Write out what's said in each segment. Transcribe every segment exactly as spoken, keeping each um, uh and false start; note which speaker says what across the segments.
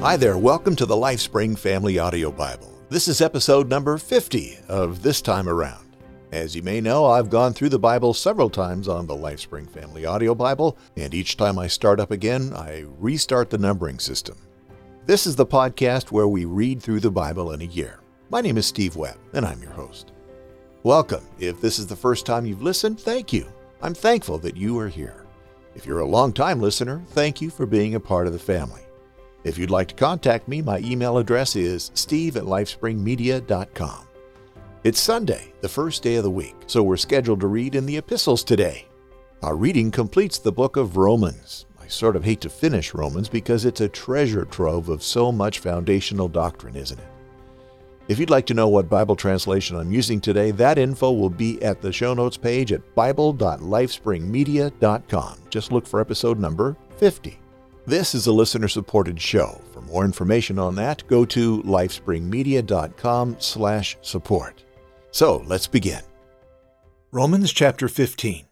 Speaker 1: Hi there, welcome to the LifeSpring Family Audio Bible. This is episode number fifty of This Time Around. As you may know, I've gone through the Bible several times on the LifeSpring Family Audio Bible, and each time I start up again, I restart the numbering system. This is the podcast where we read through the Bible in a year. My name is Steve Webb, and I'm your host. Welcome. If this is the first time you've listened, thank you. I'm thankful that you are here. If you're a long-time listener, thank you for being a part of the family. If you'd like to contact me, my email address is steve at lifespringmedia dot com. It's Sunday, the first day of the week, so we're scheduled to read in the epistles today. Our reading completes the book of Romans. I sort of hate to finish Romans because it's a treasure trove of so much foundational doctrine, isn't it? If you'd like to know what Bible translation I'm using today, that info will be at the show notes page at bible dot lifespringmedia dot com. Just look for episode number fifty. This is a listener-supported show. For more information on that, go to lifespringmedia dot com slash support. So, let's begin. Romans chapter fifteen.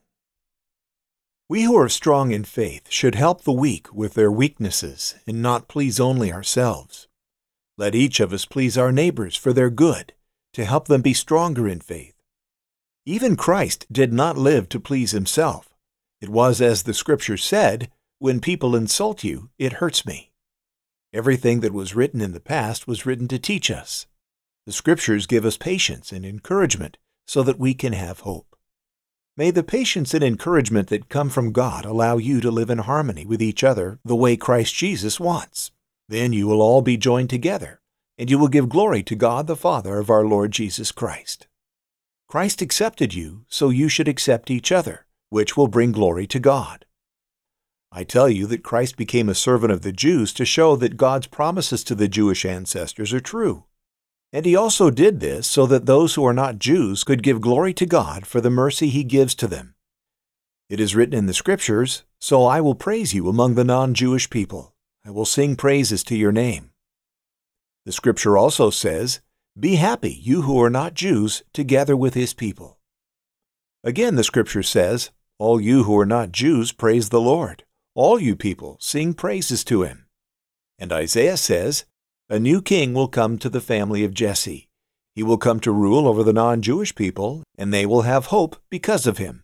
Speaker 1: We who are strong in faith should help the weak with their weaknesses and not please only ourselves. Let each of us please our neighbors for their good, to help them be stronger in faith. Even Christ did not live to please himself. It was as the Scripture said, "When people insult you, it hurts me." Everything that was written in the past was written to teach us. The Scriptures give us patience and encouragement so that we can have hope. May the patience and encouragement that come from God allow you to live in harmony with each other the way Christ Jesus wants. Then you will all be joined together, and you will give glory to God the Father of our Lord Jesus Christ. Christ accepted you, so you should accept each other, which will bring glory to God. I tell you that Christ became a servant of the Jews to show that God's promises to the Jewish ancestors are true. And he also did this so that those who are not Jews could give glory to God for the mercy he gives to them. It is written in the Scriptures, "So I will praise you among the non-Jewish people. I will sing praises to your name." The Scripture also says, "Be happy, you who are not Jews, together with his people." Again, the Scripture says, "All you who are not Jews, praise the Lord. All you people, sing praises to him." And Isaiah says, "A new king will come to the family of Jesse. He will come to rule over the non-Jewish people, and they will have hope because of him."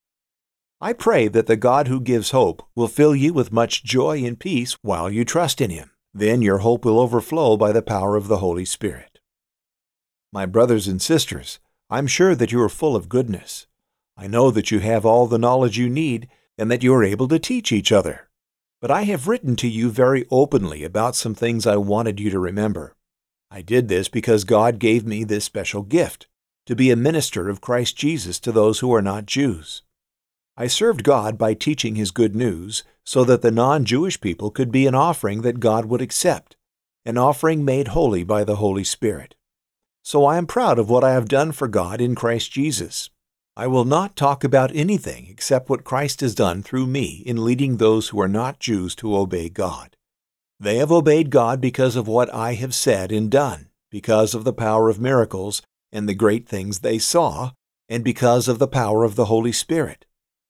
Speaker 1: I pray that the God who gives hope will fill you with much joy and peace while you trust in him. Then your hope will overflow by the power of the Holy Spirit. My brothers and sisters, I'm sure that you are full of goodness. I know that you have all the knowledge you need and that you are able to teach each other. But I have written to you very openly about some things I wanted you to remember. I did this because God gave me this special gift, to be a minister of Christ Jesus to those who are not Jews. I served God by teaching his good news so that the non-Jewish people could be an offering that God would accept, an offering made holy by the Holy Spirit. So I am proud of what I have done for God in Christ Jesus. I will not talk about anything except what Christ has done through me in leading those who are not Jews to obey God. They have obeyed God because of what I have said and done, because of the power of miracles and the great things they saw, and because of the power of the Holy Spirit.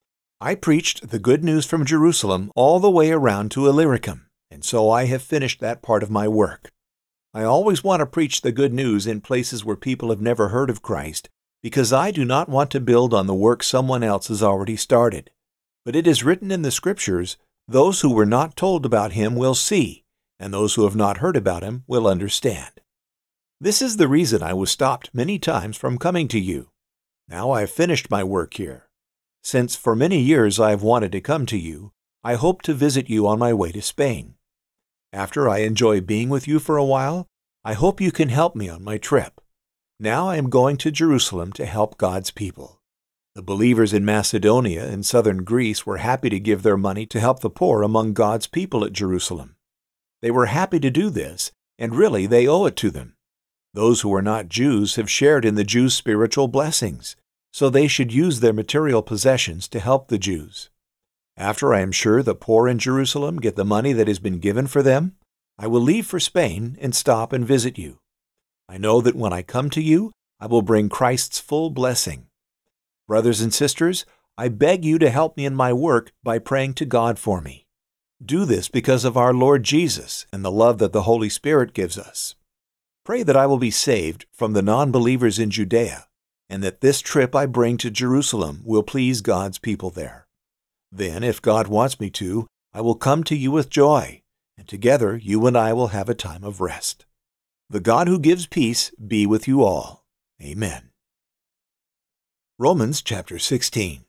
Speaker 1: I preached the good news from Jerusalem all the way around to Illyricum, and so I have finished that part of my work. I always want to preach the good news in places where people have never heard of Christ, because I do not want to build on the work someone else has already started. But it is written in the Scriptures, "Those who were not told about him will see, and those who have not heard about him will understand." This is the reason I was stopped many times from coming to you. Now I have finished my work here. Since for many years I have wanted to come to you, I hope to visit you on my way to Spain. After I enjoy being with you for a while, I hope you can help me on my trip. Now I am going to Jerusalem to help God's people. The believers in Macedonia and southern Greece were happy to give their money to help the poor among God's people at Jerusalem. They were happy to do this, and really they owe it to them. Those who are not Jews have shared in the Jews' spiritual blessings, so they should use their material possessions to help the Jews. After I am sure the poor in Jerusalem get the money that has been given for them, I will leave for Spain and stop and visit you. I know that when I come to you, I will bring Christ's full blessing. Brothers and sisters, I beg you to help me in my work by praying to God for me. Do this because of our Lord Jesus and the love that the Holy Spirit gives us. Pray that I will be saved from the non-believers in Judea, and that this trip I bring to Jerusalem will please God's people there. Then, if God wants me to, I will come to you with joy, and together you and I will have a time of rest. The God who gives peace be with you all. Amen. Romans chapter sixteen.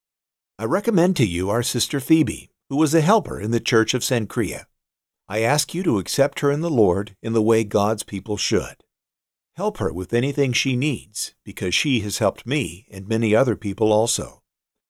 Speaker 1: I recommend to you our sister Phoebe, who was a helper in the church of Cenchrea. I ask you to accept her in the Lord in the way God's people should. Help her with anything she needs, because she has helped me and many other people also.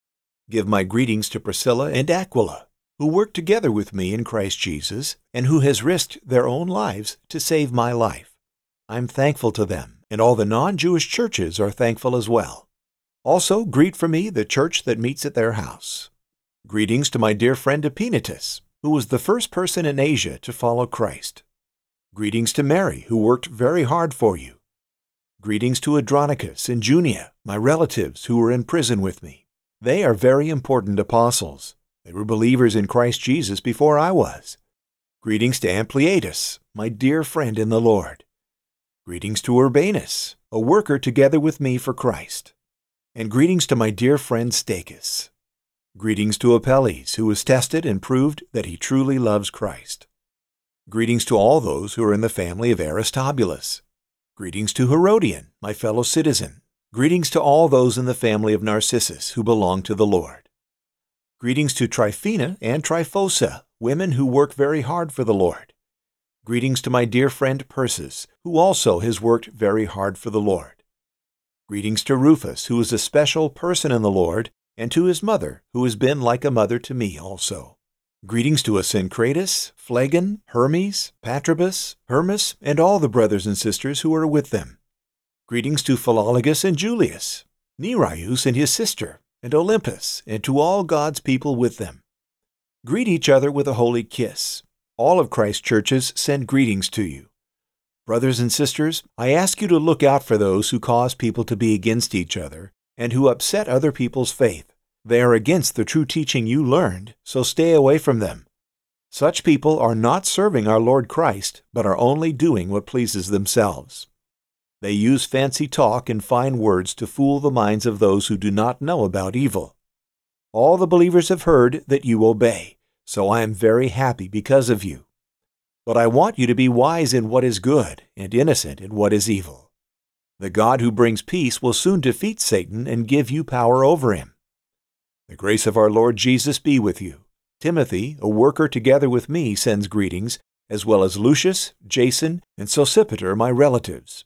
Speaker 1: Give my greetings to Priscilla and Aquila, who work together with me in Christ Jesus and who has risked their own lives to save my life. I'm thankful to them, and all the non-Jewish churches are thankful as well. Also, greet for me the church that meets at their house. Greetings to my dear friend Epenetus, who was the first person in Asia to follow Christ. Greetings to Mary, who worked very hard for you. Greetings to Andronicus and Junia, my relatives who were in prison with me. They are very important apostles. They were believers in Christ Jesus before I was. Greetings to Ampliatus, my dear friend in the Lord. Greetings to Urbanus, a worker together with me for Christ. And greetings to my dear friend Stachys. Greetings to Apelles, who was tested and proved that he truly loves Christ. Greetings to all those who are in the family of Aristobulus. Greetings to Herodian, my fellow citizen. Greetings to all those in the family of Narcissus who belong to the Lord. Greetings to Tryphena and Tryphosa, women who work very hard for the Lord. Greetings to my dear friend Persis, who also has worked very hard for the Lord. Greetings to Rufus, who is a special person in the Lord, and to his mother, who has been like a mother to me also. Greetings to Asyncritus, Phlegon, Hermes, Patrobas, Hermas, and all the brothers and sisters who are with them. Greetings to Philologus and Julius, Nereus and his sister, and Olympus, and to all God's people with them. Greet each other with a holy kiss. All of Christ's churches send greetings to you. Brothers and sisters, I ask you to look out for those who cause people to be against each other, and who upset other people's faith. They are against the true teaching you learned, so stay away from them. Such people are not serving our Lord Christ, but are only doing what pleases themselves. They use fancy talk and fine words to fool the minds of those who do not know about evil. All the believers have heard that you obey, so I am very happy because of you. But I want you to be wise in what is good and innocent in what is evil. The God who brings peace will soon defeat Satan and give you power over him. The grace of our Lord Jesus be with you. Timothy, a worker together with me, sends greetings, as well as Lucius, Jason, and Sosipater, my relatives.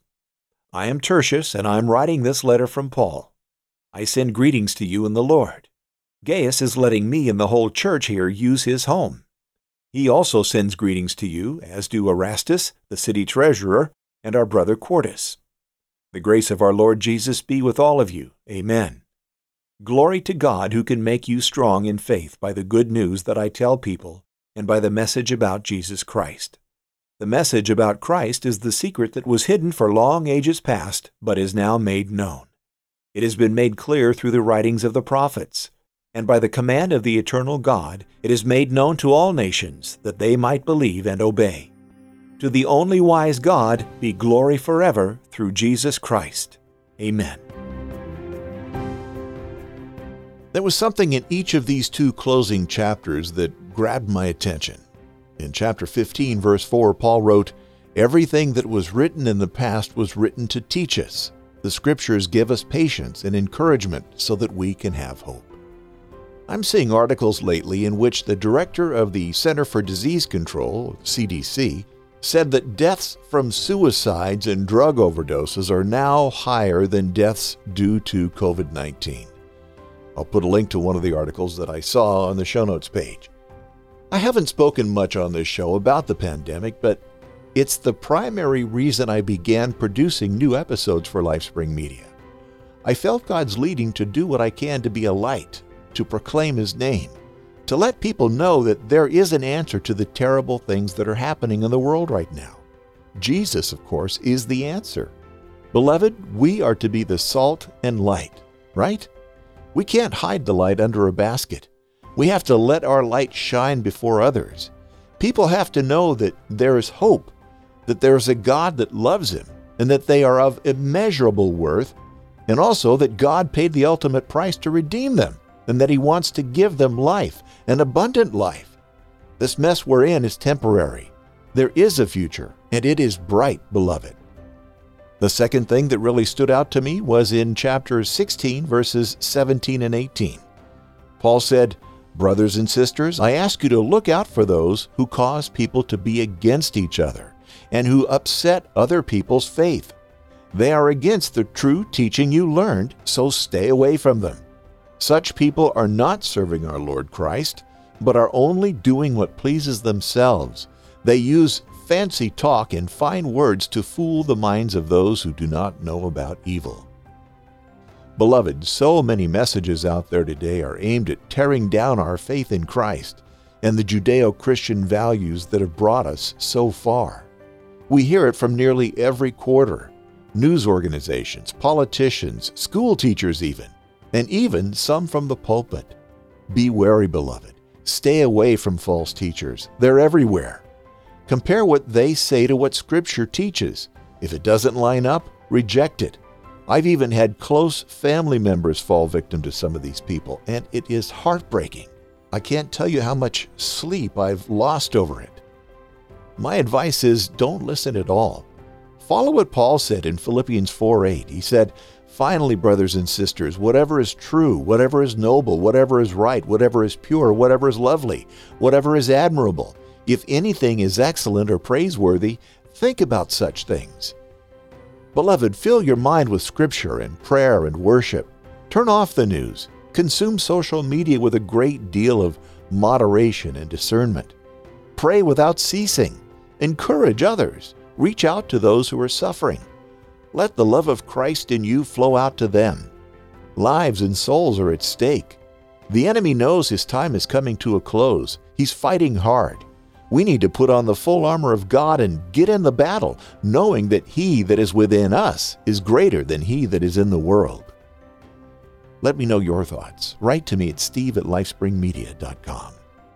Speaker 1: I am Tertius, and I am writing this letter from Paul. I send greetings to you in the Lord. Gaius is letting me and the whole church here use his home. He also sends greetings to you, as do Erastus, the city treasurer, and our brother Quartus. The grace of our Lord Jesus be with all of you. Amen. Glory to God who can make you strong in faith by the good news that I tell people and by the message about Jesus Christ. The message about Christ is the secret that was hidden for long ages past, but is now made known. It has been made clear through the writings of the prophets, and by the command of the eternal God, it is made known to all nations, that they might believe and obey. To the only wise God be glory forever through Jesus Christ. Amen. There was something in each of these two closing chapters that grabbed my attention. In chapter fifteen, verse four, Paul wrote, "Everything that was written in the past was written to teach us. The Scriptures give us patience and encouragement so that we can have hope." I'm seeing articles lately in which the director of the Center for Disease Control, C D C, said that deaths from suicides and drug overdoses are now higher than deaths due to COVID nineteen. I'll put a link to one of the articles that I saw on the show notes page. I haven't spoken much on this show about the pandemic, but it's the primary reason I began producing new episodes for LifeSpring Media. I felt God's leading to do what I can to be a light, to proclaim His name, to let people know that there is an answer to the terrible things that are happening in the world right now. Jesus, of course, is the answer. Beloved, we are to be the salt and light, right? We can't hide the light under a basket. We have to let our light shine before others. People have to know that there is hope, that there is a God that loves them, and that they are of immeasurable worth, and also that God paid the ultimate price to redeem them, and that He wants to give them life, an abundant life. This mess we're in is temporary. There is a future, and it is bright, beloved. The second thing that really stood out to me was in chapter sixteen, verses seventeen and eighteen. Paul said, "Brothers and sisters, I ask you to look out for those who cause people to be against each other and who upset other people's faith. They are against the true teaching you learned, so stay away from them. Such people are not serving our Lord Christ, but are only doing what pleases themselves. They use fancy talk and fine words to fool the minds of those who do not know about evil." Beloved, so many messages out there today are aimed at tearing down our faith in Christ and the Judeo-Christian values that have brought us so far. We hear it from nearly every quarter. News organizations, politicians, school teachers even, and even some from the pulpit. Be wary, beloved. Stay away from false teachers. They're everywhere. Compare what they say to what Scripture teaches. If it doesn't line up, reject it. I've even had close family members fall victim to some of these people, and it is heartbreaking. I can't tell you how much sleep I've lost over it. My advice is don't listen at all. Follow what Paul said in Philippians four eight. He said, "Finally, brothers and sisters, whatever is true, whatever is noble, whatever is right, whatever is pure, whatever is lovely, whatever is admirable, if anything is excellent or praiseworthy, think about such things." Beloved, fill your mind with Scripture and prayer and worship. Turn off the news. Consume social media with a great deal of moderation and discernment. Pray without ceasing. Encourage others. Reach out to those who are suffering. Let the love of Christ in you flow out to them. Lives and souls are at stake. The enemy knows his time is coming to a close. He's fighting hard. We need to put on the full armor of God and get in the battle, knowing that He that is within us is greater than he that is in the world. Let me know your thoughts. Write to me at steve at lifespring media dot com.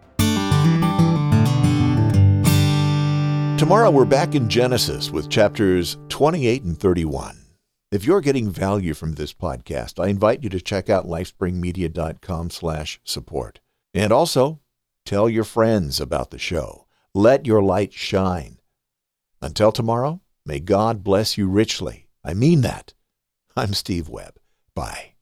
Speaker 1: Tomorrow we're back in Genesis with chapters twenty-eight and thirty-one. If you're getting value from this podcast, I invite you to check out lifespring media dot com slash support. And also, tell your friends about the show. Let your light shine. Until tomorrow, may God bless you richly. I mean that. I'm Steve Webb. Bye.